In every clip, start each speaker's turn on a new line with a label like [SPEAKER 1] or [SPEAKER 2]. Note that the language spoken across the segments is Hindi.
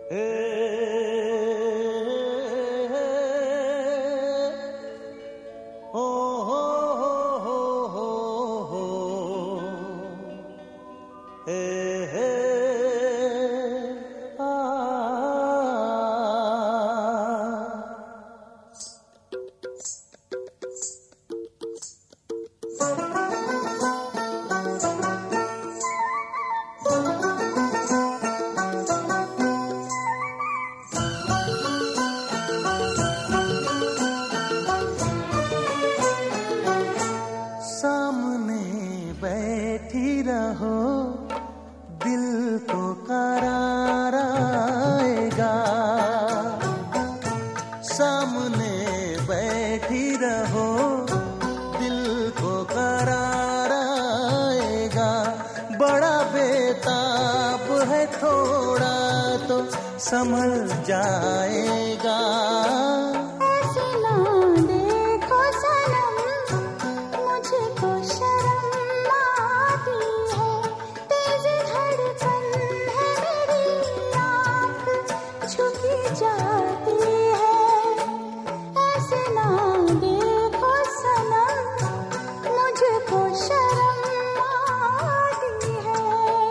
[SPEAKER 1] संभल जाएगा।
[SPEAKER 2] ऐसे ना देखो सनम, मुझको शर्म आती है, तेज धड़कन है मेरी आँख झुकी जाती है। ऐसे ना देखो सनम, मुझको शर्म आती है।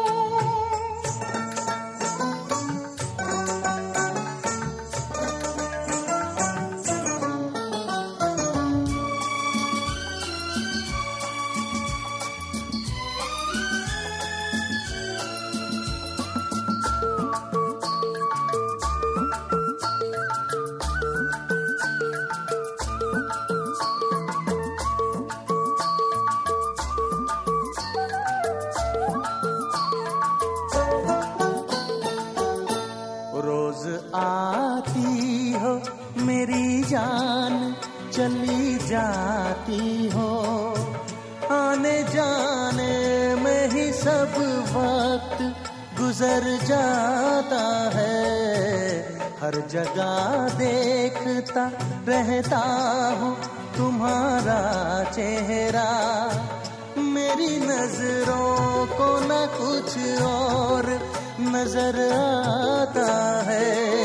[SPEAKER 1] रोज आती हो मेरी जान, चली जाती हो, आने जाने में ही सब वक्त गुजर जाता है। हर जगह देखता रहता हूँ तुम्हारा चेहरा, मेरी नजरों को न कुछ और नजर आता है।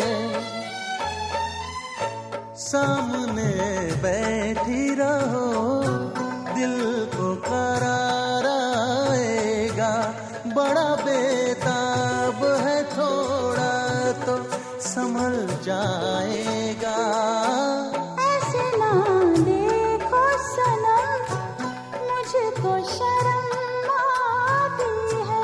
[SPEAKER 1] सामने बैठी रहो, दिल को करार आएगा। बड़ा बेताब है थोड़ा तो संभल जाएगा।
[SPEAKER 2] ऐसे ना देखो सनम, मुझको शर्म आती है।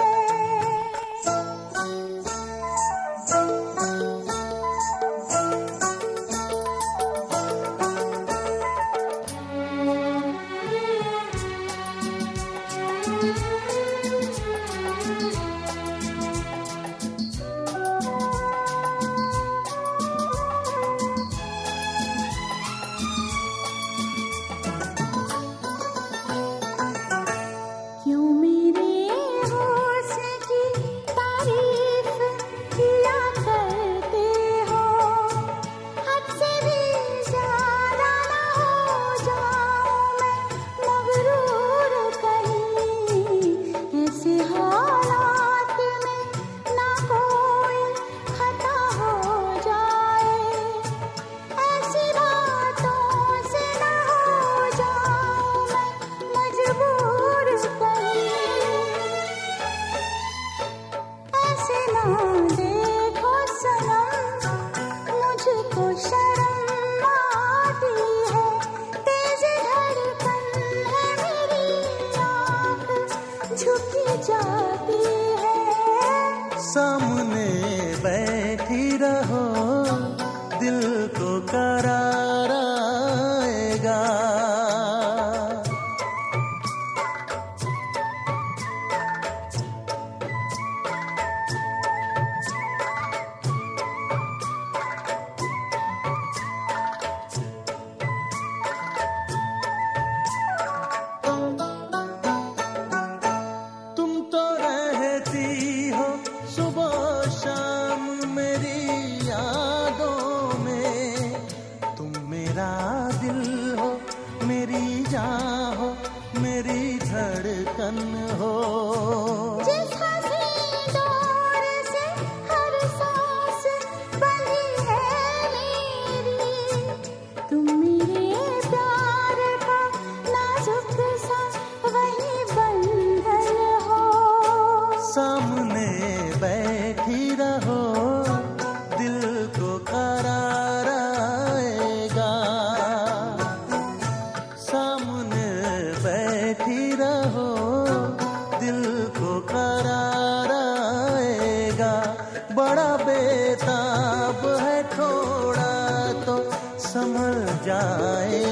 [SPEAKER 2] क्यों मेरे हुस्न की तारीफ किया करते हो, हद से भी ज्यादा ना हो जाऊं मैं मगरूर कहीं। ऐसे हालात में ना कोई खता हो जाए, ऐसी बातों से ना हो जाऊं मैं मजबूर कहीं। ऐसे ना देखो सनम, मुझको शर्म आती है, तेज धड़कन है मेरी आँख झुकी जाती है।
[SPEAKER 1] सामने बैठी रहो, दिल को करार आएगा। तुम तो रहती हो सुबह शाम मेरी यादों में, तुम मेरा दिल हो, मेरी जान हो, मेरी धड़कन हो।
[SPEAKER 2] जिस हंसी दौर से हर सांस
[SPEAKER 1] बैठी रहो, दिल को करार आएगा। सामने बैठी रहो, दिल को करार आएगा। बड़ा बेताब है थोड़ा तो संभल जाए